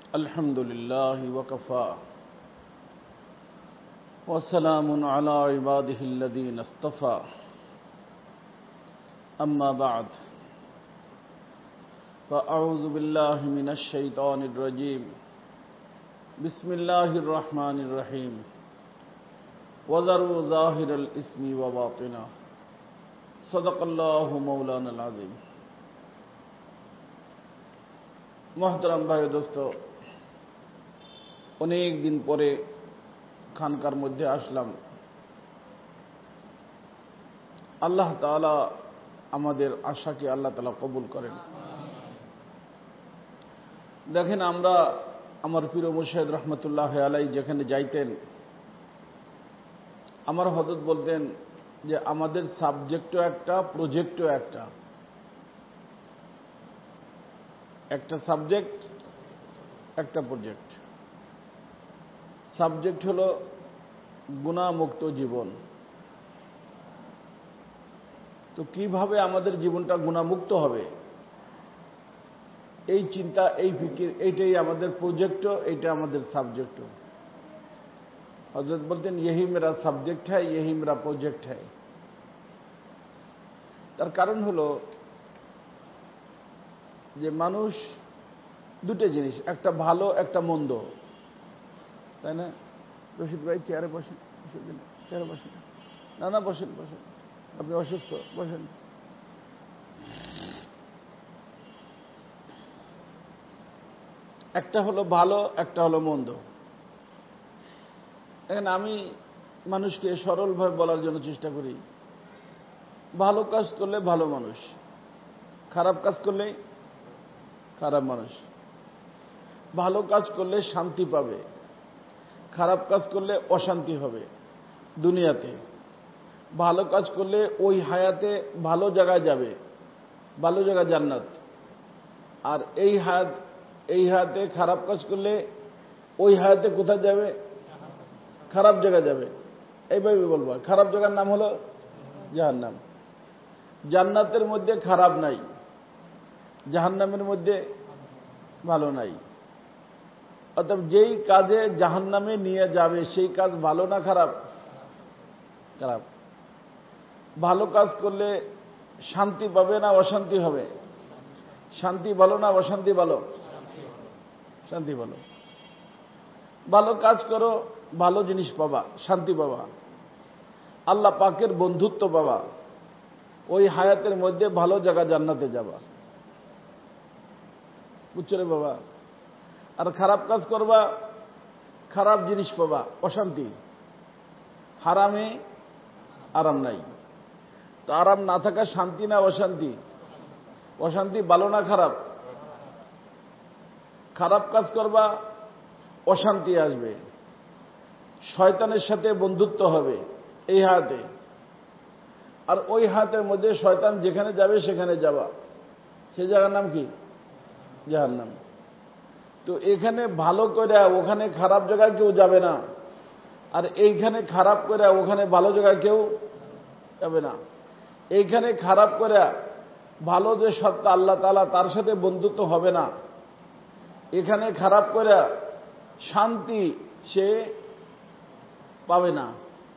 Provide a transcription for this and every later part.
الحمد لله وكفى وسلام على عباده الذين اصطفى أما بعد فأعوذ بالله من الشيطان الرجيم بسم الله الرحمن الرحيم وذروا ظاهر الإثم وباطنه صدق الله مولانا العظيم মোহতারাম ভাই দোস্ত, অনেক দিন পরে খানকার মধ্যে আসলাম। আল্লাহ তাআলা আমাদের আশাকে আল্লাহ তাআলা কবুল করেন। দেখেন, আমরা আমার পীর মুর্শিদ রহমতুল্লাহ আলাইহি যেখানে যাইতেন, আমার হযরত বলতেন যে আমাদের সাবজেক্টও একটা, প্রজেক্টও একটা। একটা সাবজেক্ট, একটা প্রজেক্ট। সাবজেক্ট হলো গুনাহমুক্ত জীবন। তো কিভাবে আমাদের জীবনটা গুনাহমুক্ত হবে, এই চিন্তা, এই ফিকির, এইটাই আমাদের প্রজেক্টও, এইটা আমাদের সাবজেক্টও। হযরত বলতেন यही मेरा সাবজেক্ট है, यही मेरा প্রজেক্ট है। তার কারণ হলো যে মানুষ দুটো জিনিস, একটা ভালো, একটা মন্দ, তাই না? রশিদ ভাই চেয়ারে বসেন, চেয়ারে বসেন। না বসেন বসেন, আপনি অসুস্থ, বসেন। একটা হলো ভালো, একটা হলো মন্দ। এখন আমি মানুষকে সরলভাবে বলার জন্য চেষ্টা করি। ভালো কাজ করলে ভালো মানুষ, খারাপ কাজ করলে খারাপ মানুষ। ভালো কাজ করলে শান্তি পাবে, খারাপ কাজ করলে অশান্তি হবে দুনিয়াতে। ভালো কাজ করলে ওই হায়াতে ভালো জায়গায় যাবে, ভালো জায়গায় জান্নাত। আর এই হায়াতে খারাপ কাজ করলে ওই হায়াতে কোথায় যাবে? খারাপ জায়গায় যাবে। এইভাবে বলবো, খারাপ জায়গার নাম হলো জাহান্নাম। জান্নাতের মধ্যে খারাপ নাই, জাহান্নামের মধ্যে ভালো নাই। অর্থাৎ যেই কাজে জাহান্নামে নিয়ে যাবে সেই কাজ ভালো না খারাপ? খারাপ। ভালো কাজ করলে শান্তি পাবে না অশান্তি হবে? শান্তি ভালো না অশান্তি ভালো? শান্তি ভালো। ভালো কাজ করো, ভালো জিনিস পাবা, শান্তি পাবা, আল্লাহ পাকের বন্ধুত্ব পাবা, ওই হায়াতের মধ্যে ভালো জায়গা জান্নাতে যাবা। বুঝছো রে বাবা? আর খারাপ কাজ করবা, খারাপ জিনিস পাবা, অশান্তি। হারামে আরাম নাই। তো আরাম না থাকা শান্তি না অশান্তি? অশান্তি। ভালো না খারাপ? খারাপ কাজ করবা, অশান্তি আসবে, শয়তানের সাথে বন্ধুত্ব হবে এই হায়াতে। আর ওই হায়াতের মধ্যে শয়তান যেখানে যাবে সেখানে যাবা, সেই জায়গার নাম কি? জাহান্নাম। তো এখানে ভালো করে ওখানে খারাপ জায়গায় কেউ যাবে না, আর এইখানে খারাপ করে ওখানে ভালো জায়গায় কেউ যাবে না। এইখানে খারাপ করে ভালো যে সত্তা আল্লাহ তাআলা, তার সাথে বন্ধুত্ব হবে না। এখানে খারাপ করে শান্তি সে পাবে না।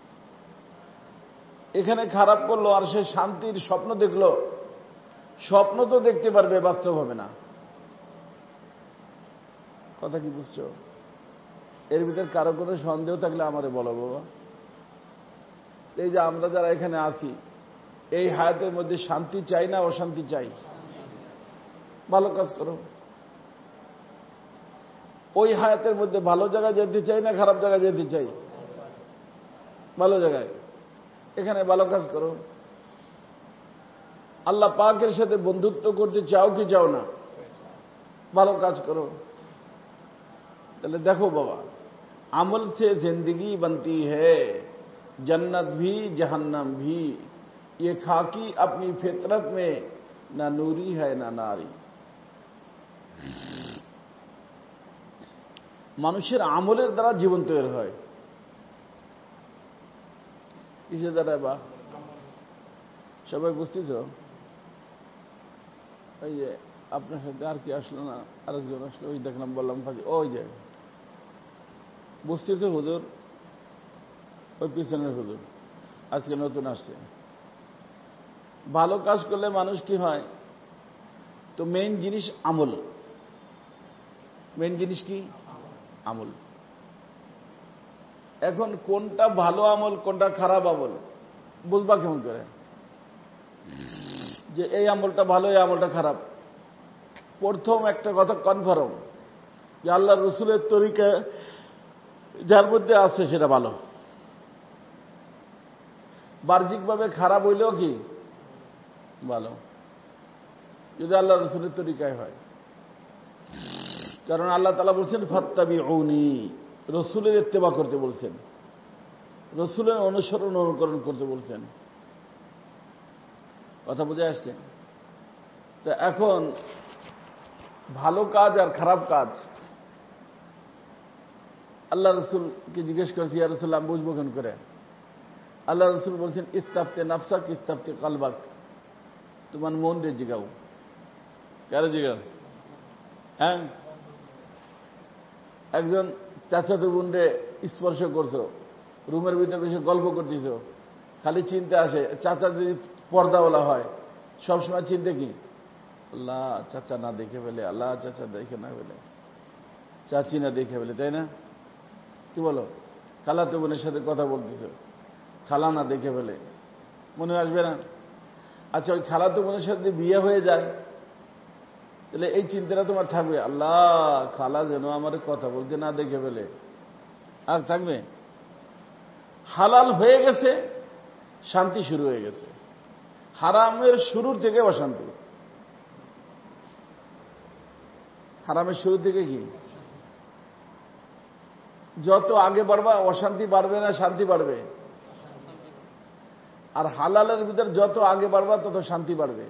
এখানে খারাপ করলো আর সে শান্তির স্বপ্ন দেখলো, স্বপ্ন তো দেখতে পারবে, বাস্তব হবে না। কথা কি বুঝছো? এর ভিতর কারো কোনো সন্দেহ থাকলে আমারে বলো বাবা। এই যে আমরা যারা এখানে আছি, এই হায়াতের মধ্যে শান্তি চাই না অশান্তি চাই? ভালো কাজ করো। ওই হায়াতের মধ্যে ভালো জায়গায় যেতে চাই না খারাপ জায়গায় যেতে চাই? ভালো জায়গায়। এখানে ভালো কাজ করো। আল্লাহ পাকের সাথে বন্ধুত্ব করতে চাও কি চাও না? ভালো কাজ করো। তাহলে দেখো বাবা, আমল সে জিंदगी बनती है, जन्नत भी जहन्नम भी, ये खाकी अपनी फितरत में ना नूरी है ना नारी। মানুষের আমলের দ্বারা জীবন তৈরি হয়। কিসের দ্বারা বা? সবাই বুঝতেছ? এই যে আপনার সাথে আর কি আসলো না, আরেকজন আসলো, ওই দেখলাম, বললাম কাজে ওই যে বুঝতে তো হুজুর, ওই পিছনের হুজুর আজকে নতুন আসছে। ভালো কাজ করলে মানুষ কি হয়, তো মেইন জিনিস আমল। মেইন জিনিস কি? আমল। এখন কোনটা ভালো আমল কোনটা খারাপ আমল বুঝবা কেমন করে যে এই আমলটা ভালো এই আমলটা খারাপ? প্রথম একটা কথা কনফার্ম যে আল্লাহ রসুলের তরিকা যার মধ্যে আছে সেটা ভালো। বাহ্যিকভাবে খারাপ হইলেও কি ভালো, যদি আল্লাহ রসুলের তরিকায় হয়। কারণ আল্লাহ তাআলা বলছেন ফাত্তাবিউনি, রসুলের ইত্তেবা করতে বলছেন, রসুলের অনুসরণ অনুকরণ করতে বলছেন। কথা বুঝে আসছে? তো এখন ভালো কাজ আর খারাপ কাজ, আল্লাহ রসুলকে জিজ্ঞেস করেছি, ইয়া রাসূলুল্লাহ আমি বুঝবো কেন করে? আল্লাহ রসুল বলছেন ইস্তাফতে নাফসাক ইস্তাফতে কালবাক, তোমার মন রে জিগাও। কারে জিগাও? হ্যাঁ, একজন চাচাতো বোন রে স্পর্শ করছো, রুমের ভিতরে বসে গল্প করতেছ, খালি চিন্তা আসে চাচা যদি পর্দাওয়ালা হয়, সবসময় চিন্তা কি, আল্লাহ চাচা না দেখে ফেলে, আল্লাহ চাচা দেখে না ফেলে, চাচি না দেখে ফেলে, তাই না? কি বলো? খালাতো বোনের সাথে কথা বলতেছ, খালা না দেখে ফেলে, মনে আসবে না? আচ্ছা, ওই খালাতো বোনের সাথে বিয়ে হয়ে যায়, তাহলে এই চিন্তাটা তোমার থাকবে, আল্লাহ খালা যেন আমার কথা বলতে না দেখে ফেলে, আর থাকবে? হালাল হয়ে গেছে, শান্তি শুরু হয়ে গেছে। হারামের শুরুর থেকে অশান্তি। হারামের শুরু থেকে কি? যত আগে বাড়বা অশান্তি বাড়বে না শান্তি বাড়বে? আর হালালের ভিতর যত আগে বাড়বা তত শান্তি বাড়বে।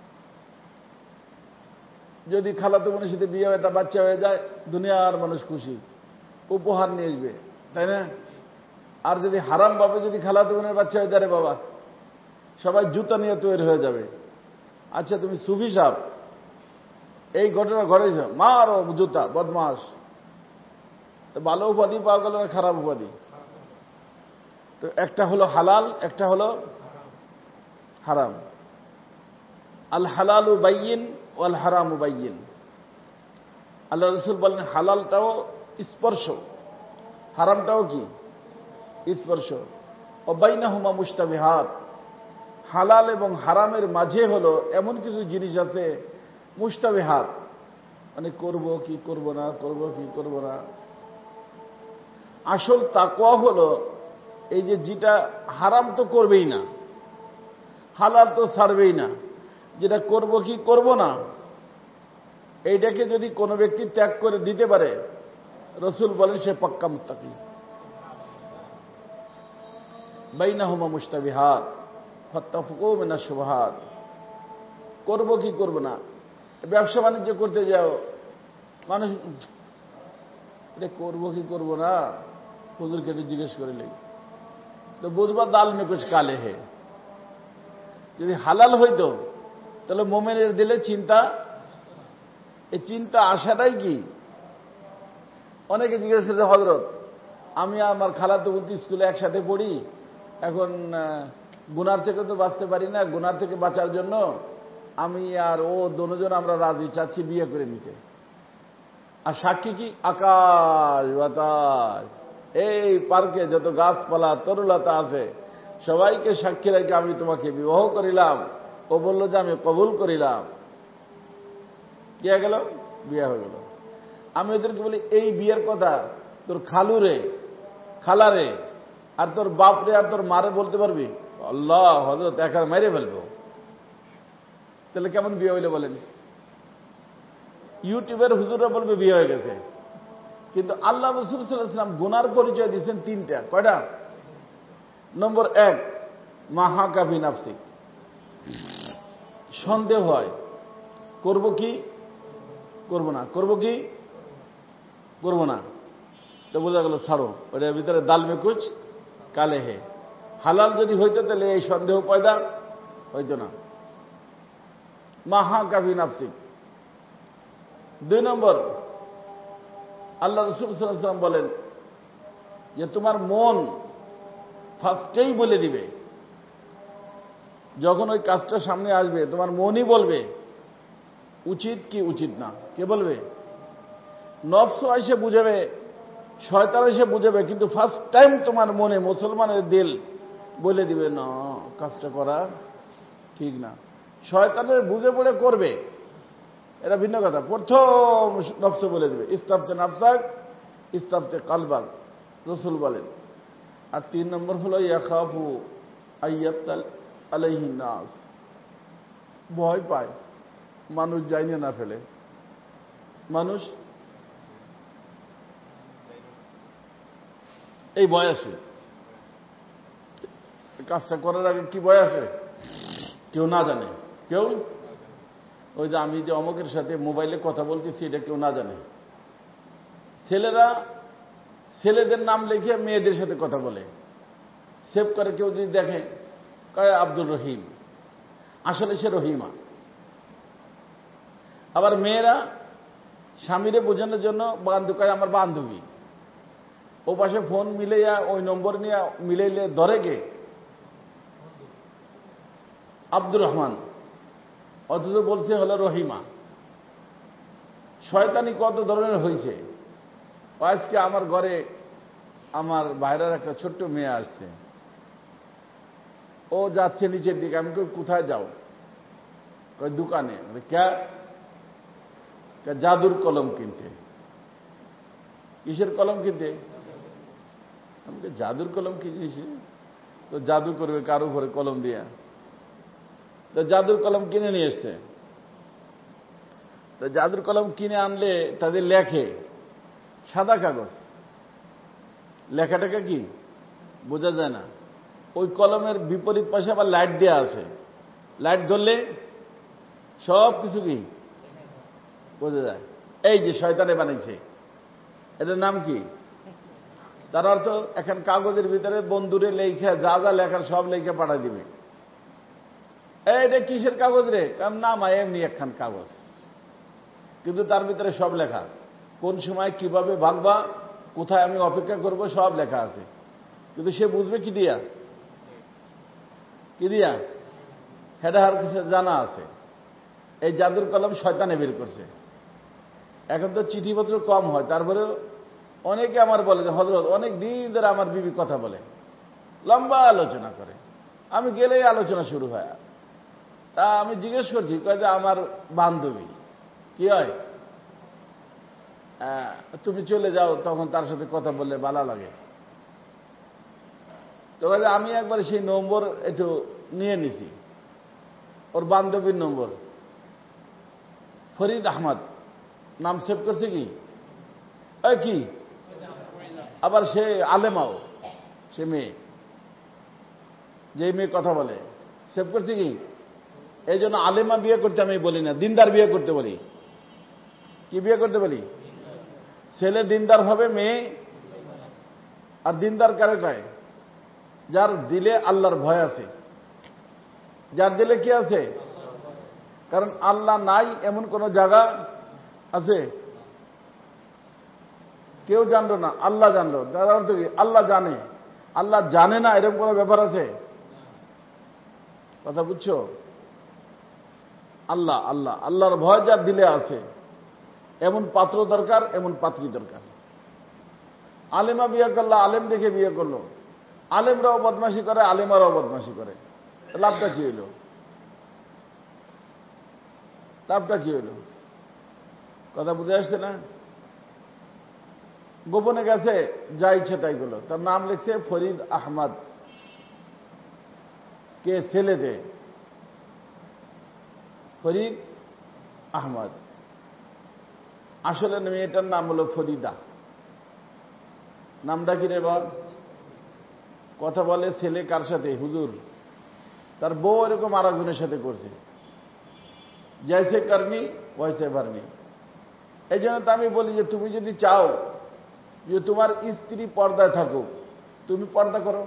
যদি খালাতো বোনের সাথে বিয়ে একটা বাচ্চা হয়ে যায়, দুনিয়ার মানুষ খুশি, উপহার নিয়ে আসবে, তাই না? আর যদি হারাম ভাবে যদি খালাতো বোনের বাচ্চা হয়ে যায়, বাবা সবাই জুতা নিয়ে তৈরি হয়ে যাবে। আচ্ছা তুমি সুফি সাহেব, এই ঘটনা ঘটেছে, মারো জুতা, বদমাস। তো ভালো উপাধি পাওয়া গেল না খারাপ উপাধি? তো একটা হলো হালাল, একটা হলো হারাম। আল হালালু বাইয়িন ওয়াল হারামু বাইয়িন। আল্লাহ রসুল বলেন হালালটাও স্পর্শ, হারামটাও কি স্পর্শ। ও বাইনাহুমা মুশতাবিহাত, হালাল এবং হারামের মাঝে হলো এমন কিছু জিনিস আছে মুশতাবিহাত, মানে করব কি করব না, করব কি করব না। আসল তাকওয়া হলো এই যে যেটা হারাম তো করবেই না, হালাল তো ছাড়বেই না, যেটা করব কি করব না, এইটাকে যদি কোনো ব্যক্তি ত্যাগ করে দিতে পারে, রসুল বলেন সে পাক্কা মুত্তাকি। বাইনাহুমা মুশতাবিহাত ফাত্তাকুু মিনাশ শুবহাত, করব কি করব না। ব্যবসা বাণিজ্য করতে যাও, মানুষ এটা করব কি করব না, হুজুরকে একটু জিজ্ঞেস করে নেই, তো বুঝবা দাল মে কুছ কালে হে। যদি হালাল হইতো তাহলে মোমেনের দিলে চিন্তা, এই চিন্তা আসাটাই কি। অনেকে জিজ্ঞেস করছে, হযরত আমি আমার খালাতো বোন স্কুলে একসাথে পড়ি, এখন গুনার থেকে তো বাঁচতে পারি না, গুনার থেকে বাঁচার জন্য আমি আর ও দুজন আমরা রাজি, চাচ্ছি বিয়ে করে নিতে। আর সাক্ষী কি? আকাশ বাতাস, এই পার্কে যত গাছপালা তরুলতা আছে সবাইকে সাক্ষী রেখে আমি তোমাকে বিবাহ করিলাম। ও বলল যে আমি কবুল করিলাম। কি হয়ে গেল? বিয়ে হয়ে গেল। আমি ওদেরকে বলি, এই বিয়ের কথা তোর খালু রে, খালা রে, আর তোর বাপ রে, আর তোর মারে বলতে পারবি? আল্লাহ হযরত একার মেরে ফেলবো। তাহলে কেমন বিয়ে হইলে বলেন? ইউটিউবের হুজুররা বলবে বিয়ে হয়ে গেছে, কিন্তু আল্লাহ রাসূল সাল্লাল্লাহু আলাইহি ওয়াসাল্লাম গুনার পরিচয় দিয়েছেন তিনটা। কয়টা? নম্বর 1, মাহাকা ফি নাফসিক, সন্দেহ হয় করব কি করব না, করব কি করব না, তো বোঝা গেল ছাড়ো, ওটার ভিতরে দাল মে কুছ কালে হে। হালাল যদি হইতো তাহলে এই সন্দেহ পয়দা হইতো না। মাহাকা ফি নাফসিক, 2 নম্বর, আল্লাহ রাসূল সাল্লাল্লাহু আলাইহি ওয়াসাল্লাম বলেন যে তোমার মন ফার্স্টেই বলে দিবে, যখন ওই কাজটা সামনে আসবে তোমার মনই বলবে উচিত কি উচিত না। কে বলবে? নফস এসে বুঝাবে, শয়তান এসে বুঝাবে, কিন্তু ফার্স্ট টাইম তোমার মনে, মুসলমানের দিল বলে দিবে না, কাজটা করা ঠিক না। শয়তানের বুঝে পড়ে করবে, এটা ভিন্ন কথা। প্রথম নফস বলে দিবে ইস্তাফতে নাফসাক ইস্তাফতে কালবাক, রাসূল বলেন। আর 3 নম্বর হলো ইয়াখাফু আইয়াতাল আলাইহিন নাস, ভয় পায় মানুষ জানে না ফেলে। মানুষ এই ভয় আসে, কাজটা করার আগে কি ভয় আসে? কেউ না জানে, কেউ ওই যে আমি যে অমুকের সাথে মোবাইলে কথা বলতেছি এটা কেউ না জানে। ছেলেরা ছেলেদের নাম লিখে মেয়েদের সাথে কথা বলে, সেভ করে, কেউ যদি দেখে কয় আব্দুর রহিম, আসলে সে রহিমা। আবার মেয়েরা স্বামীরে বোঝানোর জন্য কয় আমার বান্ধবী, ও পাশে ফোন মিলাইয়া ওই নম্বর নিয়ে মিলাইলে ধরে কে? আব্দুর রহমান, অথচ বলছে হলো রহিমা। শয়তানি কত ধরনের হয়েছে। আজকে আমার ঘরে আমার বাইরের একটা ছোট্ট মেয়ে আসছে, ও যাচ্ছে নিচের দিকে। আমি কই কোথায় যাও? কই দোকানে। কে? জাদুর কলম কিনতে। কিসের কলম কিনতে? আমি জাদুর কলম কি জিনিস? তো জাদু করবে কারো উপরে কলম দিয়া। তো জাদুর কলম কিনে নিয়ে এসছে। তো জাদুর কলম কিনে আনলে তাদের লেখে সাদা কাগজ, লেখাটাকে কি বোঝা যায় না। ওই কলমের বিপরীত পাশে আবার লাইট দেওয়া আছে, লাইট ধরলে সব কিছু কি বোঝা যায়। এই যে শয়তানে বানাইছে, এটার নাম কি? তার অর্থ এখন কাগজের ভিতরে বন্ধুরে লেখা যা যা লেখার সব লেখা পাঠাই দিবে। এটা কিসের কাগজ রে? কারণ না মা এমনি একখান কাগজ, কিন্তু তার ভিতরে সব লেখা, কোন সময় কিভাবে ভাগবা, কোথায় আমি অপেক্ষা করব, সব লেখা আছে। কিন্তু সে বুঝবে কি দিয়া? কি দিয়া? হেডা আর কিছু জানা আছে। এই জাদুর কলম শয়তানে বের করছে। এখন তো চিঠিপত্র কম হয়, তারপরেও অনেকে আমার বলে যে হযরত অনেক দিন ধরে আমার বিবি কথা বলে, লম্বা আলোচনা করে, আমি গেলেই আলোচনা শুরু হয়। তা আমি জিজ্ঞেস করছি, কয় যে আমার বান্ধবী। কি হয়? তুমি চলে যাও, তখন তার সাথে কথা বললে ভালো লাগে। তো আমি একবার সেই নম্বর একটু নিয়ে নিছি, ওর বান্ধবীর নম্বর, ফরিদ আহমদ নাম সেভ করছে। কি কি আবার সে আলেমাও, সে মেয়ে, যে মেয়ে কথা বলে, সেভ করছে কি? এই জন্য আলেমা বিয়ে করতে আমি বলি না, দিনদার বিয়ে করতে বলি। কি বিয়ে করতে বলি? ছেলে দিনদার হবে, মেয়ে। আর দিনদার কারে কয়? যার দিলে আল্লাহর ভয় আছে। যার দিলে কি আছে? কারণ আল্লাহ নাই এমন কোন জায়গা আছে? কেউ জানলো না, আল্লাহ জানলো। তার অর্থ কি? আল্লাহ জানে। আল্লাহ জানে না এরকম কোন ব্যাপার আছে? কথা বুঝছো? আল্লাহ আল্লাহ আল্লাহর ভয় যার দিলে আছে, এমন পাত্র দরকার, এমন পাত্রী দরকার। আলেমা বিয়ে করলো, আলেম দেখে বিয়ে করলো। আলেমরাও বদমাশি করে, আলেমারাও বদমাশি করে, লাভটা কি হইল? লাভটা কি হইল? কথা বুঝে আসছে না? গোপনে গেছে, যা ইচ্ছে তাই করলো। তার নাম লিখছে ফরিদ আহমদ। কে? ছেলে দে ফরিদ আহমদ। আসলে মেয়েটার নাম হলো ফরিদা। নামটা কি রে বল? কথা বলে ছেলে কার সাথে? হুজুর। তার বউ এরকম আর একজনের সাথে করছে, জৈসে করনি ওইসে ভরনি। এই জন্য তো আমি বলি যে তুমি যদি চাও যে তোমার স্ত্রী পর্দায় থাকুক, তুমি পর্দা করো।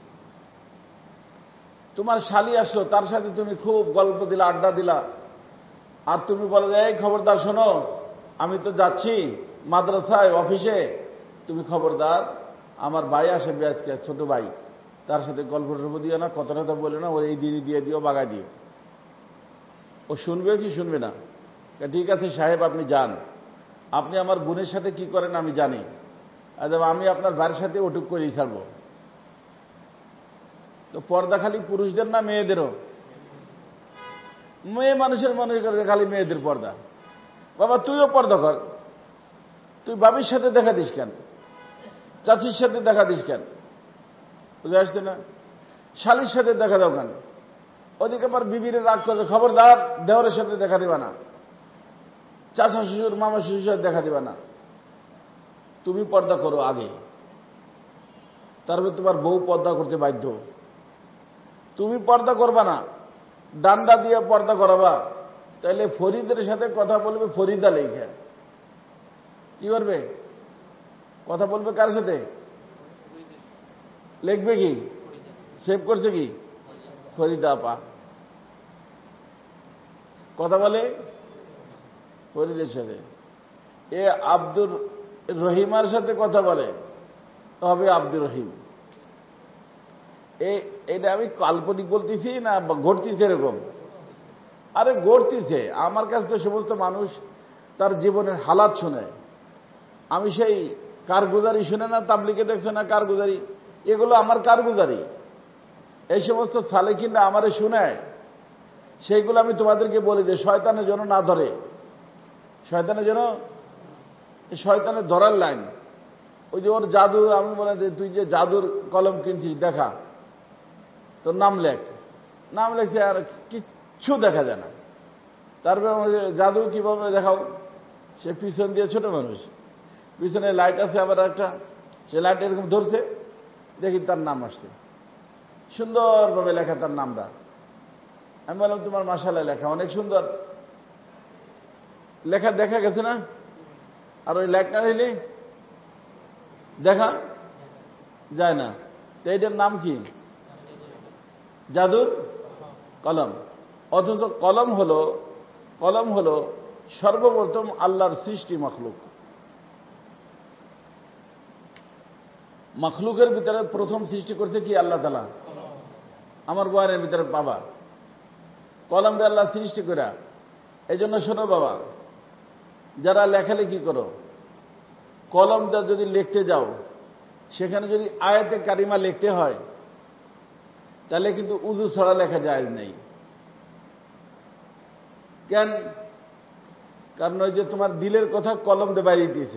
তোমার শালি আসলো, তার সাথে তুমি খুব গল্প দিলা, আড্ডা দিলা, আর তুমি বলো যে এই খবরদার শোনো, আমি তো যাচ্ছি মাদ্রাসায়, অফিসে, তুমি খবরদার আমার ভাই আসবে আজকে, ছোট ভাই, তার সাথে গল্প টল্প দিও না, কথা টথা বলে না, ওর এই দিনই দিয়ে দিও, বাগায় দিও। ও শুনবে কি শুনবে না? ঠিক আছে সাহেব, আপনি যান, আপনি আমার বোনের সাথে কি করেন আমি জানি, আমি আপনার ভাইয়ের সাথে ওটুক করেই ছাড়ব। তো পর্দা খালি পুরুষদের না মেয়েদেরও? মেয়ে মানুষের মনে করে খালি মেয়েদের পর্দা। বাবা তুইও পর্দা কর, তুই বাবির সাথে দেখা দিস কেন, চাচির সাথে দেখা দিস কেন, বুঝে আসছে না? শালির সাথে দেখা দাও কেন? ওদিকে আবার বিবির রাগ করছে, খবরদার দেওরের সাথে দেখা দিবা না, চাচা শ্বশুর মামা শ্বশুর সাথে দেখা দিবা না। তুমি পর্দা করো আগে, তারপরে তোমার বউ পর্দা করতে বাধ্য। তুমি পর্দা করবা না, ডান্ডা দিয়ে পর্দা করাবা, তাহলে ফরিদের সাথে কথা বলবে ফরিদা লেখা। কি করবে? কথা বলবে কার সাথে? লিখবে কি? সেভ করছে কি? ফরিদা আপা কথা বলে ফরিদের সাথে। এ আব্দুর রহিমার সাথে কথা বলে, হবে আব্দুর রহিম। এটা আমি কাল্পনিক বলতেছি না ঘটতেছে এরকম? আরে ঘটতেছে। আমার কাছে তো সমস্ত মানুষ তার জীবনের হালাত শুনে। আমি সেই কারগুজারি শুনে না, তাবলিগে দেখছে না কারগুজারি, এগুলো আমার কারগুজারি। এই সমস্ত সালেকিনরা আমারে শুনায়, সেইগুলো আমি তোমাদেরকে বলি যে শয়তানের জন্য না ধরে, শয়তানের জন্য, শয়তানের ধরার লাইন। ওই যে ওর জাদু, আমি বলে তুই যে জাদুর কলম কিনছিস দেখা, তোর নাম লেখ। নাম লেখছে আর কিচ্ছু দেখা যায় না। তারপরে জাদু কিভাবে দেখাও? সে পিছন দিয়ে, ছোট মানুষ, পিছনে লাইট আছে আবার একটা, সে লাইট এরকম ধরছে, দেখি তার নাম আসছে, সুন্দরভাবে লেখা তার নামটা। আমি বললাম তোমার মাশাআল্লাহ লেখা অনেক সুন্দর, লেখা দেখা গেছে না? আর ওই লেখা দিলে দেখা যায় না। তো এইটার নাম কি? জাদুর কলম। অথচ কলম হলো সর্বপ্রথম আল্লাহর সৃষ্টি মখলুক। মখলুকের ভিতরে প্রথম সৃষ্টি করছে কি? আল্লাহ তাআলা। আমার বয়ানের ভিতরে বাবা কলম রে আল্লাহ সৃষ্টি করে। এই জন্য শোনো বাবা, যারা লেখালেখি করো, কলমটা যদি লিখতে যাও, সেখানে যদি আয়াতে কারিমা লিখতে হয়, তাহলে কিন্তু উযু ছাড়া লেখা যায় নেই। কেন? কারণ ওই যে তোমার দিলের কথা কলম দিয়ে বাইরে দিয়েছে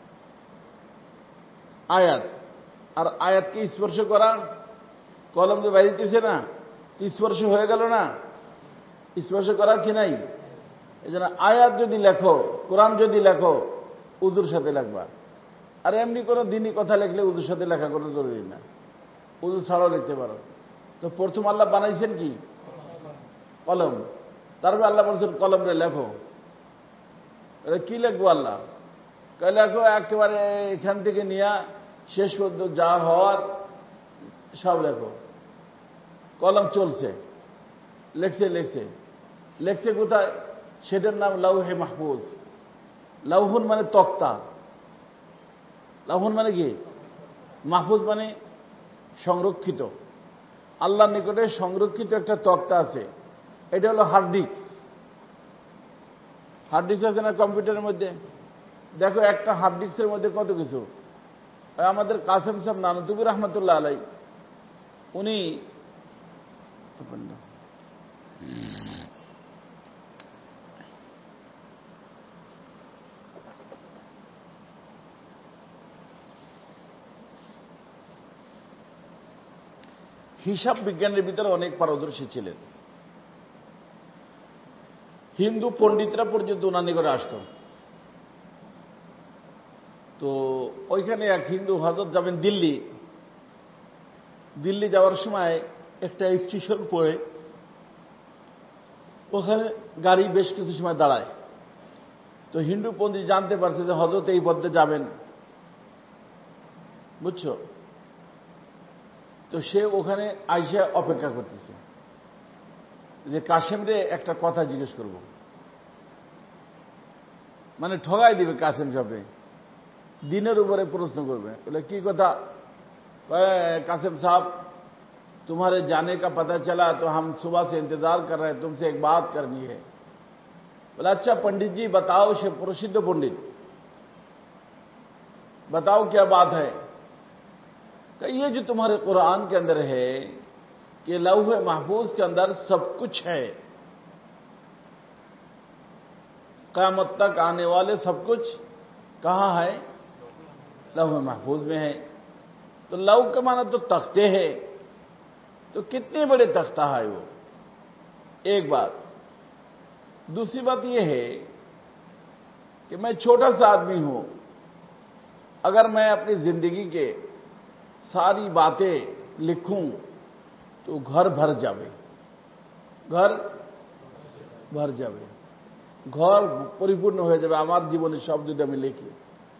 আয়াত, আর আয়াতকে স্পর্শ করা কলম দিয়ে বাইরে দিতেছে না, স্পর্শ হয়ে গেল না? স্পর্শ করা কি নাই? এই জন্য আয়াত যদি লেখো, কোরআন যদি লেখো, উযুর সাথে লেখবা। আর এমনি কোনো দিনই কথা লিখলে উযুর সাথে লেখা কোনো জরুরি না, উযু ছাড়াও লিখতে পারো। তো প্রথম আল্লাহ বানাইছেন কি? কলম। তারপরে আল্লাহ বলছেন কলম রে লেখো। কি লিখবো আল্লাহ? লেখো একেবারে এখান থেকে নিয়ে শেষ পর্যন্ত যা হওয়ার সব লেখো। কলম চলছে, লেখছে কোথায়? সেটার নাম লাউহে মাহফুজ। লাউহুন মানে তক্তা, লাউহুন মানে কি? মাহফুজ মানে সংরক্ষিত। আল্লাহর নিকটে সংরক্ষিত একটা তক্তা আছে, এটা হলো হার্ড ডিস্ক। হার্ড ডিস্ক আছে না কম্পিউটারের মধ্যে? দেখো একটা হার্ড ডিস্কের মধ্যে কত কিছু। আমাদের কাসেম সাহেব নানুতুবি রহমতুল্লাহ আলাই, উনি হিসাব বিজ্ঞানের ভিতরে অনেক পারদর্শী ছিলেন। হিন্দু পণ্ডিতরা পর্যন্ত ওনার নিকটে আসত। তো ওইখানে এক হিন্দু হযরত যাবেন দিল্লি যাওয়ার সময় একটা স্টেশন পড়ে, ওখানে গাড়ি বেশ কিছু সময় দাঁড়ায়। তো হিন্দু পণ্ডিত জানতে পারছে যে হযরত এই পথে যাবেন, বুঝছো? তো সে ওখানে আইসা অপেক্ষা করতেছে যে কাশেম রে একটা কথা জিজ্ঞেস করব। মানে ঠগাই দিবে কাসেম সাহেব, দিনের উপরে প্রশ্ন করবে, বলে কি কথা, कासिम साहब तुम्हारे जाने का पता चला तो हम सुबह से इंतजार कर रहे हैं, तुमसे एक बात करनी है। बोला अच्छा पंडित जी बताओ, प्रसिद्ध पंडित बताओ क्या बात है। ये जो तुम्हारे कुरान के अंदर है कि लौह महफूज के अंदर सब कुछ है, क़यामत तक आने वाले सब कुछ कहां है, लौह महफूज में है। तो लौह का माना तो तख्ते है, तो कितने बड़े तख्ता है वो, एक बात। दूसरी बात यह है कि मैं छोटा सा आदमी हूं, अगर मैं अपनी जिंदगी के सारी बातें लिखूं तो घर भर जावे, घर भर जावे, घर পরিপূর্ণ হয়ে যাবে আমার জীবনের সব যদি আমি লিখি।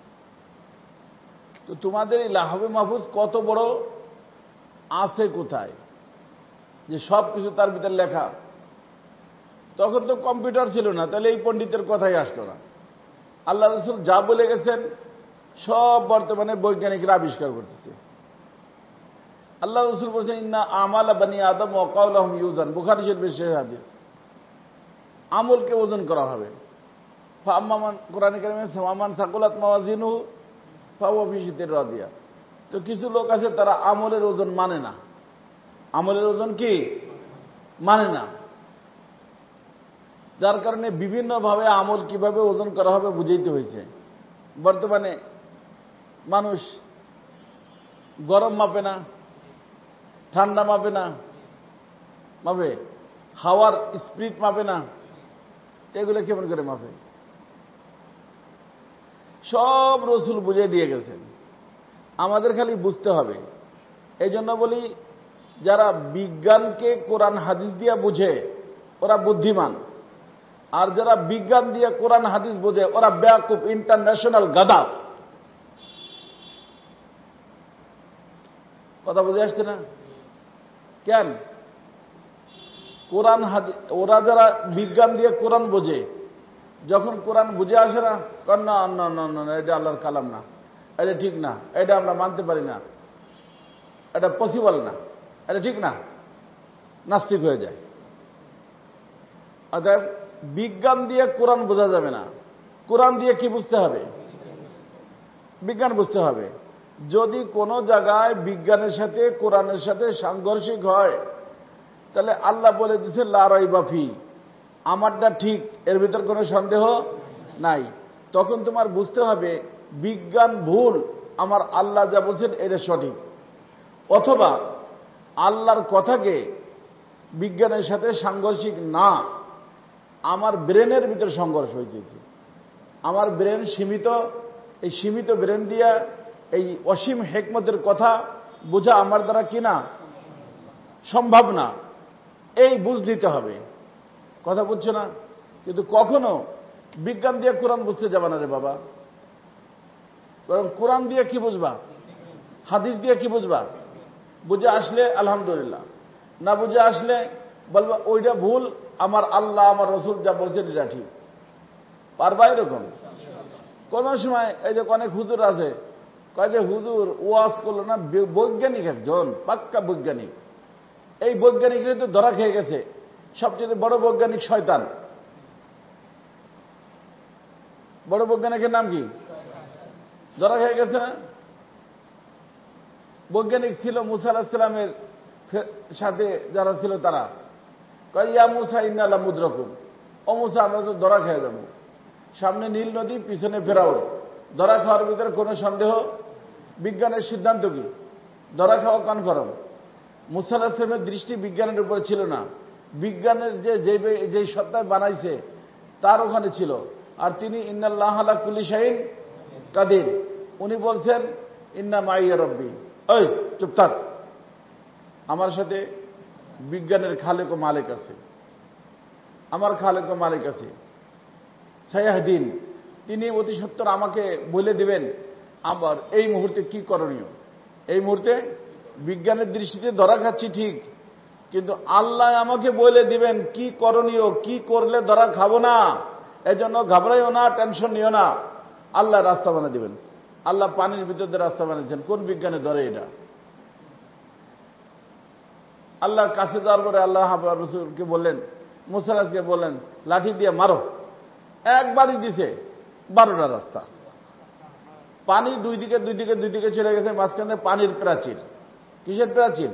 তো তোমাদের এই লাহবে মাহফুজ কত বড় আছে কোথায়, যে সব কিছু তার ভিতরে লেখা। তখন তো কম্পিউটার ছিল না, তাহলে এই পণ্ডিতের কথাই আসতো না। আল্লাহ রাসূল যা বলে গেছেন সব বর্তমানে বৈজ্ঞানিকরা আবিষ্কার করতেছে। আল্লাহ রাসূল বলেছেন ইন্না আমালা বানি আদম ওয়া কাওলাহুম ইউজান, বুখারী শরীফের শেষ হাদিস। আমলকে ওজন করা হবে। ফাম্মান কোরআনে কারিমে সামান সাকুলাত মাওয়াজিনহু ফাহুয়া ফি শিতির রাদিয়া। তো কিছু লোক আছে তারা আমলের ওজন মানে না। আমলের ওজন কি মানে না, যার কারণে বিভিন্নভাবে আমল কিভাবে ওজন করা হবে বুঝাইতে হয়েছে। বর্তমানে মানুষ গরম মাপে না, ঠান্ডা মাপে না, মাপে হাওয়ার স্পিড মাপে না, এগুলো কেমন করে মাপে? সব রসুল বুঝিয়ে দিয়ে গেছেন, আমাদের খালি বুঝতে হবে। এই জন্য বলি যারা বিজ্ঞানকে কোরআন হাদিস দিয়ে বুঝে ওরা বুদ্ধিমান, আর যারা বিজ্ঞান দিয়ে কোরআন হাদিস বোঝে ওরা বেয়াকুব, ইন্টারন্যাশনাল গাদা। কথা বুঝে আসছে না? কেন? কোরআন হাদিস, ওরা যারা বিজ্ঞান দিয়ে কোরআন বোঝে, যখন কোরআন বুঝে আসে না, না না না না এটা আল্লাহর কালাম না, এটা ঠিক না, এটা আমরা মানতে পারি না, এটা পসিবল না, এটা ঠিক না, নাস্তিক হয়ে যায়। অতএব বিজ্ঞান দিয়ে কোরআন বোঝা যাবে না, কোরআন দিয়ে কি বুঝতে হবে? বিজ্ঞান বুঝতে হবে। যদি কোনো জায়গায় বিজ্ঞানের সাথে কোরআনের সাথে সাংঘর্ষিক হয়, তাহলে আল্লাহ বলে দিয়েছে লা রাইবা ফি, আমারটা ঠিক, এর ভিতর কোনো সন্দেহ নাই। তখন তোমার বুঝতে হবে বিজ্ঞান ভুল, আমার আল্লাহ যা বলছেন এটা সঠিক। অথবা আল্লাহর কথাকে বিজ্ঞানের সাথে সাংঘর্ষিক না, আমার ব্রেনের ভিতর সংঘর্ষ হয়েছে। আমার ব্রেন সীমিত, এই সীমিত ব্রেন দিয়া এই অসীম হেকমতের কথা বোঝা আমার দ্বারা কিনা সম্ভব না, এই বুঝ দিতে হবে। কথা বুঝছো না? কিন্তু কখনো বিজ্ঞান দিয়ে কোরআন বুঝতে যাবে না রে বাবা। বরং কোরআন দিয়ে কি বুঝবা, হাদিস দিয়ে কি বুঝবা, বুঝে আসলে আলহামদুলিল্লাহ, না বুঝে আসলে বলবা ওইটা ভুল, আমার আল্লাহ আমার রসুল যা বলছেন এটা ঠিক। পারবা এরকম? কোন সময় এই যে অনেক হুজুর আছে, কয় যে হুজুর ওয়াজ করলো না, বৈজ্ঞানিক একজন, পাক্কা বৈজ্ঞানিক, এই বৈজ্ঞানিকরা তো ধরা খেয়ে গেছে, সবচেয়ে বড় বৈজ্ঞানিক শয়তান। বড় বৈজ্ঞানিকের নাম কি? ধরা খেয়ে গেছে না? বৈজ্ঞানিক ছিল মুসা আলাইহিস সালামের সাথে যারা ছিল তারা, কয় ইয়া মুসা ইন্না লামুদরাকুন, ও মুসা আমরা তো ধরা খেয়ে যাবো। সামনে নীল নদী, পিছনে ফেরাউন, ধরা খাওয়ার ভিতরে কোনো সন্দেহ? বিজ্ঞানের সিদ্ধান্ত কি? ধরা খাওয়া কনফার্ম। মুসা আলাইহিস সালামের দৃষ্টি বিজ্ঞানের উপরে ছিল না, বিজ্ঞানের যে সত্তায় বানাইছে তার ওখানে ছিল। আর তিনি ইন্নাল্লাহ আলা কুল্লি শাইইন কাদির, উনি বলছেন ইন্না মাইয়া রব্বি, ওই চুপ থাক, আমার সাথে বিজ্ঞানের খালেক ও মালিক আছে, আমার খালেক ও মালিক আছে, সায়াহদিন, তিনি অতি সত্বর আমাকে বলে দিবেন আবার এই মুহূর্তে কি করণীয়। এই মুহূর্তে বিজ্ঞানের দৃষ্টিতে ধরা খাচ্ছি ঠিক, কিন্তু আল্লাহ আমাকে বলে দিবেন কি করণীয়, কি করলে ধরা খাবো না, এই জন্য ঘাবড়াইও না, টেনশন নিও না, আল্লাহ রাস্তা বানিয়ে দিবেন। আল্লাহ পানির ভিতর দিয়ে রাস্তা বানিয়েছেন। কোন বিজ্ঞানে ধরে এটা? আল্লাহর কাছে যাওয়ার পরে আল্লাহ রসুলকে বললেন, মুসা আলাইহিসসালামকে বললেন, লাঠি দিয়ে মারো। একবারই দিছে 12টা রাস্তা। পানি দুই দিকে চলে গেছে, মাঝখানে পানির প্রাচীর। কিসের প্রাচীর?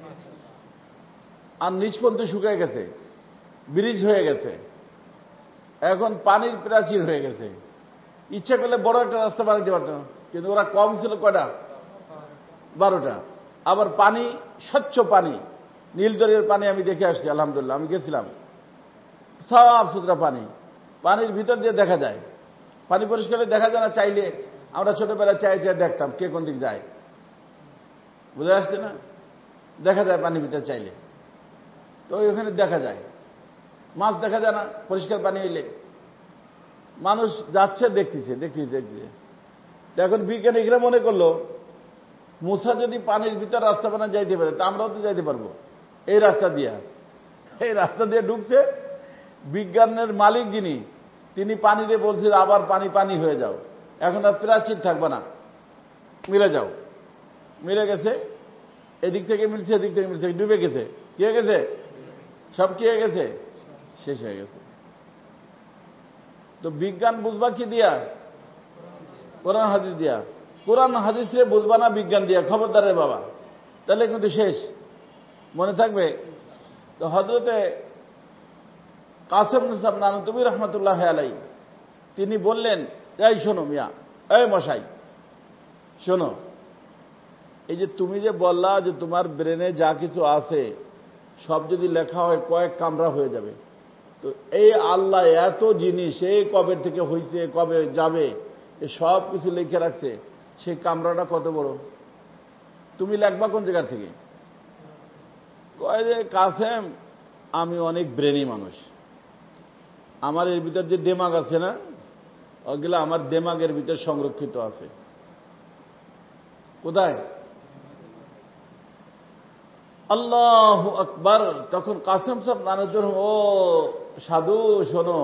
আর নিচ পর্যন্ত শুকিয়ে গেছে, ব্রিজ হয়ে গেছে, এখন পানির প্রাচীর হয়ে গেছে। ইচ্ছা করলে বড় একটা রাস্তা বানাইতে পারত, কিন্তু ওরা কম ছিল কয়টা? 12টা। আবার পানি, স্বচ্ছ পানি, নীলদরিয়ার পানি আমি দেখে আসছি, আলহামদুলিল্লাহ, আমি গেছিলাম। সাফ সুতরা পানি, পানির ভিতর দিয়ে দেখা যায়। পানি পরিষ্কার দেখা যায় না? চাইলে আমরা ছোটবেলায় চাই দেখতাম কে কোন দিক যায়, বুঝে আসছে না? দেখা যায় পানির ভিতরে চাইলে, তো ওখানে দেখা যায়। মাছ দেখা যায় না পরিষ্কার পানি হইলে? মানুষ যাচ্ছে, দেখতেছে। তো এখন বিজ্ঞানীরা মনে করলো, মুসা যদি পানির ভিতর রাস্তা বানায় যাইতে পারে, তা আমরাও তো যাইতে পারবো এই রাস্তা দিয়ে ঢুকছে। বিজ্ঞানের মালিক যিনি, তিনি পানিতে বলছে আবার পানি হয়ে যাও, এখন আর প্রাচীর থাকবে না, মিলে যাও। মিলে গেছে, এদিক থেকে মিলছে, এদিক থেকে মিলছে, ডুবে গেছে। কি হয়ে গেছে? সব কি হয়ে গেছে? শেষ হয়ে গেছে। তো বিজ্ঞান বুঝবা কি দিয়া? কোরআন হাদিস দিয়া। কোরআন হাদিসে বুঝবা না বিজ্ঞান দিয়া, খবরদারে বাবা, তাহলে কিন্তু শেষ। মনে থাকবে। তো হযরতে কাসেম নানতুবী রহমতুল্লাহ আলাই তিনি বললেন, এই শোনো মিয়া, এই মশাই শোনো, এই যে তুমি যে বললা যে তোমার ব্রেনে যা কিছু আছে সব যদি লেখা হয় কয়েক কামরা হয়ে যাবে, তো এই আল্লাহ এত জিনিস, এই কবে থেকে হয়েছে, কবে যাবে, এ সব কিছু লিখে রাখছে, সেই কামরাটা কত বড়, তুমি লেখবা কোন জায়গা থেকে? কয় যে কাসেম, আমি অনেক ব্রেনি মানুষ, আমার এর ভিতর যে দেমাগ আছে না, ওগুলো আমার দেমাগের ভিতর সংরক্ষিত আছে। কোথায়? আল্লাহু আকবার। তখন কাসেম সাহেব নানুজন, ও সাধু শোনো,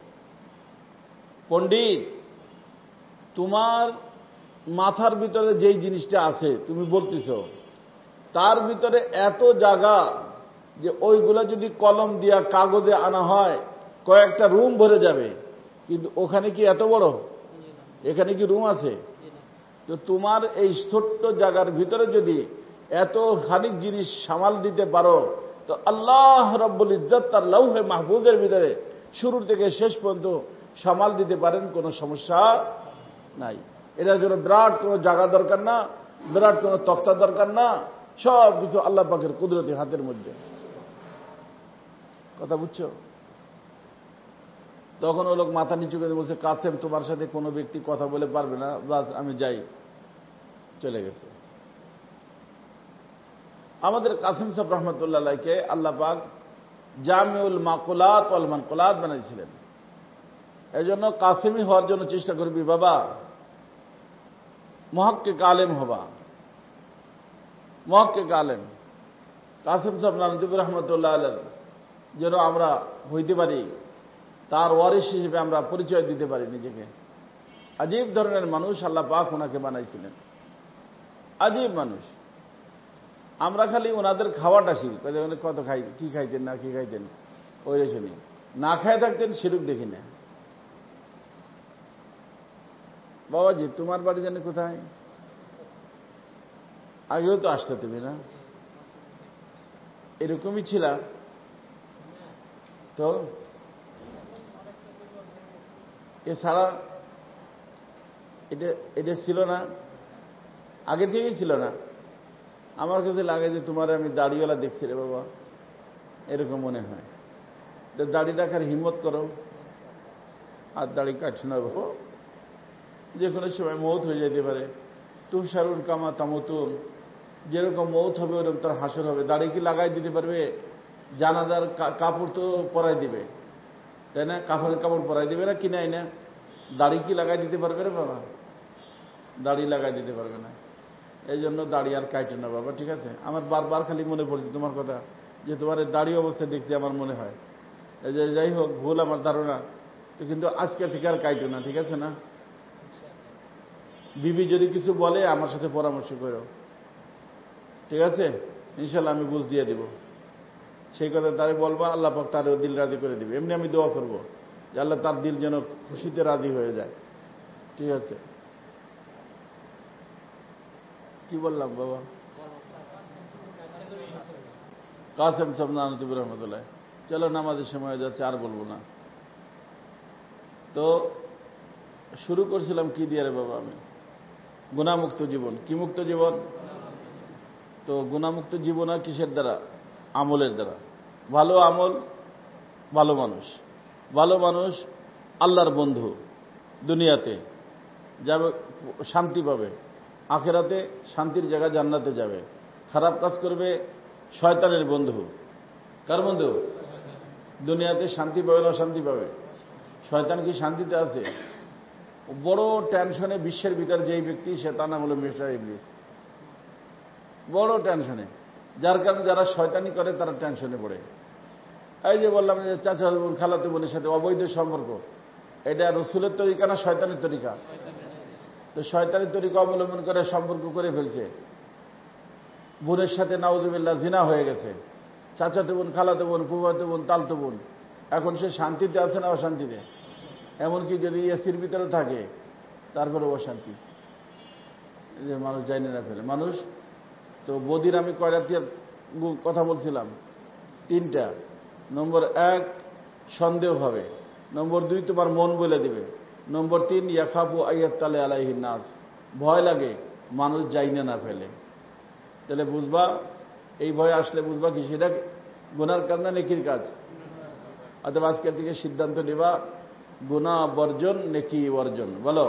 পণ্ডিত, তোমার মাথার ভিতরে যেই জিনিসটা আছে তুমি বলতেছ, তার ভিতরে এত জায়গা যে ওইগুলা যদি কলম দিয়া কাগজে আনা হয় কয়েকটা রুম ভরে যাবে, কিন্তু ওখানে কি এত বড়? এখানে কি রুম আছে? তো তোমার এই ছোট্ট জায়গার ভিতরে যদি এত খানিক জিনিস সামাল দিতে পারো, তো আল্লাহ রাব্বুল ইজ্জত তার লৌহে মাহফুজের ভিতরে শুরু থেকে শেষ পর্যন্ত সামাল দিতে পারেন, কোনো সমস্যা নাই। এটার জন্য বিরাট কোনো জায়গা দরকার না, বিরাট কোনো তক্তা দরকার না, সব কিছু আল্লাহ পাকের কুদরতি হাতের মধ্যে। কথা বুঝছো? তখন ও লোক মাথা নিচু করে বলছে, কাসেম তোমার সাথে কোনো ব্যক্তি কথা বলে পারবে না, বাস আমি যাই। চলে গেছে। আমাদের কাসেম সাহেব রহমতুল্লাহ আলাইকে আল্লাহ পাক জামিউল মাকুলাত ওয়াল মানকুলাত বানিয়েছিলেন। এই জন্য কাসেমি হওয়ার জন্য চেষ্টা করবি বাবা, মুহাক্কিক আলেম হবা, মুহাক্কিক আলেম। কাসেম সাহেব নানতুবী রহমতুল্লাহ আলাইহি যেন আমরা হইতে পারি, তার ওয়ারিস হিসেবে আমরা পরিচয় দিতে পারি নিজেকে। আজীব ধরনের মানুষ আল্লাহ পাক ওনাকে বানাইছিলেন, আজীব মানুষ। আমরা খালি ওনাদের খাওয়াটা শিখি, কত খাই, কি খাইতেন না কি খাইতেন ওই শুনি, না খায় থাকতেন সেরূপ দেখি না। বাবাজি তোমার বাড়ি জানি কোথায়? আগেও তো আসতে তুমি না, এরকমই ছিল তো, এছাড়া এটা ছিল না, আগে থেকেই ছিল না। আমার কাছে লাগে যে তোমার আমি দাড়িওয়ালা দেখছি রে বাবা, এরকম মনে হয়। তো দাড়ি রাখার হিম্মত করো, আর দাড়ি কাটছো না বাবু, যে কোনো সময় মৌত হয়ে যেতে পারে। তুষারুন কামা তামতুন, যেরকম মৌত হবে ওরকম তার হাসর হবে। দাড়ি কি লাগাই দিতে পারবে? জানাজার কাপড় তো পরাই দিবে, তাই না? কাপড়ের কাপড় পরাই দিবে না, কিনাই না। দাড়ি কি লাগাই দিতে পারবে রে বাবা? দাড়ি লাগাই দিতে পারবে না। এই জন্য দাড়ি আর কাটে না বাবা, ঠিক আছে? আমার বারবার খালি মনে পড়ছে তোমার কথা, যে তোমার দাড়ি অবস্থা দেখছি আমার মনে হয়। এই যে যাই হোক, ভুল আমার ধারণা, তো কিন্তু আজকে থেকে আর কাইটো না, ঠিক আছে না? বিবি যদি কিছু বলে আমার সাথে পরামর্শ করো, ঠিক আছে? ইনশাল্লাহ আমি বুঝ দিয়ে দিব। সেই কথা তারে বলবা, আল্লাহ পাক তার দিল রাজি করে দিবে। এমনি আমি দোয়া করব যে আল্লাহ তার দিল যেন খুশিতে রাজি হয়ে যায়, ঠিক আছে? কি বললাম বাবা? কাসেম সামনানতুবুর রহমতুল্লাহ। চলো নামাজের সময় যাচ্ছে, আর বলবো না। তো শুরু করছিলাম কি দিয়ে রে বাবা? আমি গুনাহমুক্ত জীবন। কি মুক্ত জীবন? তো গুনাহমুক্ত জীবন আর কিসের দ্বারা? আমলের দ্বারা। ভালো আমল, ভালো মানুষ। ভালো মানুষ আল্লাহর বন্ধু, দুনিয়াতে যাবে শান্তি পাবে, আখেরাতে শান্তির জায়গা জান্নাতে যাবে। খারাপ কাজ করবে শয়তানের বন্ধু। কার বন্ধু? দুনিয়াতে শান্তি পাবে না অশান্তি পাবে? শয়তান কি শান্তিতে আছে? বড় টেনশনে বিশ্বের ভিতর যেই ব্যক্তি, সে তার নাম হলো মিস্টার ইবলিস। বড় টেনশনে, যার কারণে যারা শয়তানি করে তারা টেনশনে পড়ে। এই যে বললাম যে চাচা বোন খালাতো বোনের সাথে অবৈধ সম্পর্ক, এটা রসুলের তরিকা না শয়তানের তরিকা? তো শয়তানের তরিকা অবলম্বন করে সম্পর্ক করে ফেলছে। বোনের সাথে নাউজুবিল্লাহ জিনা হয়ে গেছে। চাচাতো বোন, খালাতো বোন, ফুফাতো বোন, তালতো বোন। এখন সে শান্তিতে আছে না অশান্তিতে? এমনকি যদি এসির ভিতরে থাকে তারপরে অশান্তি, যে মানুষ জানি না ফেলে মানুষ। তো বদির আমি কয়টা কথা বলছিলাম? 3টা। নম্বর 1, সন্দেহ হবে। নম্বর 2, তোমার মন বলে দিবে। নম্বর 3, ইয়াখাফু আইয়াত্তালে আলাইহিন নাস, ভয় লাগে মানুষ জাইনে না ফেলে। তাহলে বুঝবা, এই ভয় আসলে বুঝবা কি সেটা গুনার কাজ না নেকির কাজ? অথবা আজকে থেকে সিদ্ধান্ত নেবা, গুনাহ বর্জন, নেকি অর্জন। বলো,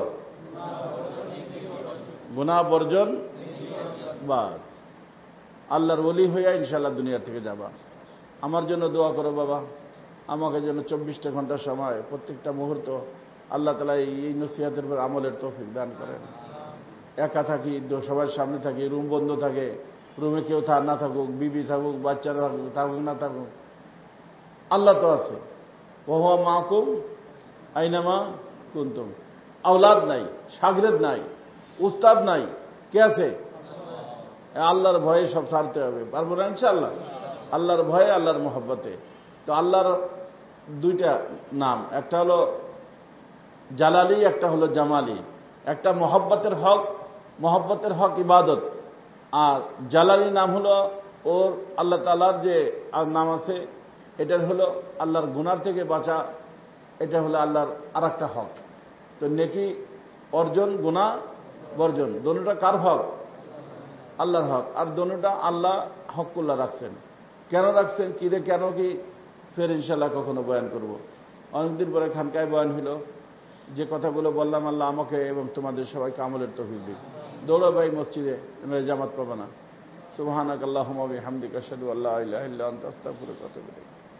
গুনাহ বর্জন, বাস। আল্লাহর ওলি হইয়া ইনশাআল্লাহ দুনিয়া থেকে যাবা। আমার জন্য দোয়া করো বাবা, আমাকে যেন 24টা ঘন্টা সময়, প্রত্যেকটা মুহূর্ত আল্লাহ তাআলা এই নসিহতের উপর আমলের তৌফিক দান করেন। একা থাকি, সবার সামনে থাকি, রুম বন্ধ থাকে, রুমে কেউ না থাকুক, বিবি থাকুক, বাচ্চারা থাকুক না থাকুক, আল্লাহ তো আছে। ওহুয়া মাকুম আইনামা কুনতুম। আওলাদ নাই, শাগরেদ নাই, উস্তাদ নাই, কে আছে? আল্লাহর ভয়ে সব ছাড়তে হবে। পারবো না ইনশাআল্লাহ? আল্লাহর ভয়ে, আল্লাহর মহব্বতে। তো আল্লাহর 2টা নাম, একটা হলো জালালি, একটা হলো জামালি। একটা মহব্বতের হক, মহব্বতের হক ইবাদত। আর জালালি নাম হলো ওর আল্লাহ তাআলার যে নাম আছে, এটার হলো আল্লাহর গুনার থেকে বাঁচা। এটা হলো আল্লাহর আরেকটা হক। তো নেকি অর্জন, গুনাহ বর্জন, দোনোটা কার হক? আল্লাহর হক। আর দোনোটা আল্লাহ হকুল্লাহ রাখছেন। কেন রাখছেন, কি রে, কেন কি, ফের ইনশাল্লাহ কখনো বয়ান করব। অনেকদিন পরে খানকায় বয়ান হইল। যে কথাগুলো বললাম, আল্লাহ আমাকে এবং তোমাদের সবাইকে আমলের তৌফিক দিক। দৌড়ো ভাই মসজিদে, তোমরা জামাত পাবে না। সুবহানাকাল্লাহুম্মা ওয়া বিহামদিকা আশহাদু আল্লা ইলাহা ইল্লা আনতা আস্তাগফিরুকা ওয়া আতুবু ইলাইক।